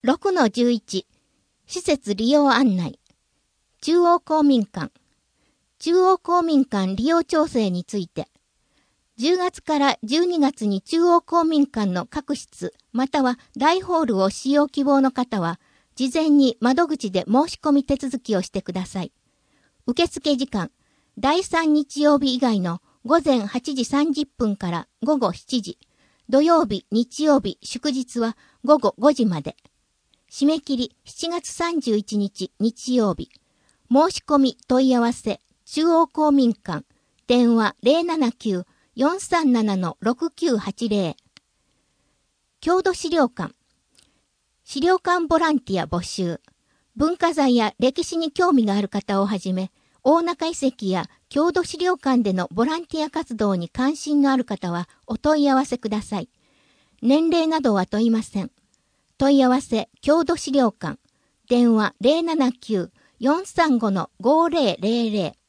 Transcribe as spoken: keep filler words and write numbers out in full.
ろくのじゅういち、施設利用案内。中央公民館。中央公民館利用調整について、じゅうがつからじゅうにがつに中央公民館の各室、または大ホールを使用希望の方は、事前に窓口で申し込み手続きをしてください。受付時間、だいさん日曜日以外の午前はちじさんじゅっぷんから午後しちじ、土曜日、日曜日、祝日は午後ごじまで。締め切りしちがつさんじゅういちにち日曜日。申し込み問い合わせ中央公民館電話 ゼロななきゅう よんさんなな ろくきゅうはちゼロ。郷土資料館。資料館ボランティア募集。文化財や歴史に興味がある方をはじめ、大中遺跡や郷土資料館でのボランティア活動に関心のある方はお問い合わせください。年齢などは問いません。問い合わせ郷土資料館電話 ゼロななきゅう よんさんご ごゼロゼロゼロ。